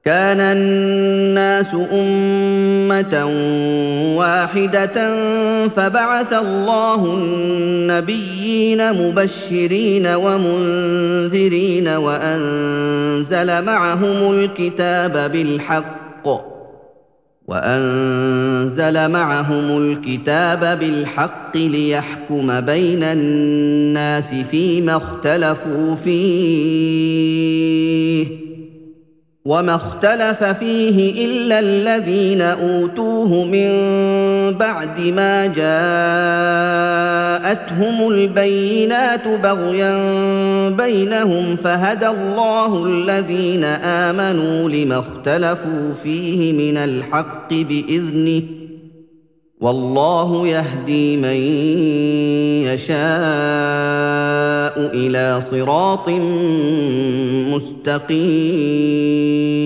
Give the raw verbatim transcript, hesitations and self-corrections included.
كان الناس أمة واحدة فبعث الله النبيين مبشرين ومنذرين وأنزل معهم الكتاب بالحق وأنزل معهم الكتاب بالحق ليحكم بين الناس فيما اختلفوا فيه وما اختلف فيه إلا الذين أوتوه من بعد ما جاءتهم البينات بغيا بينهم فهدى الله الذين آمنوا لما اختلفوا فيه من الحق بإذنه والله يهدي من يشاء إلى صراط مستقيم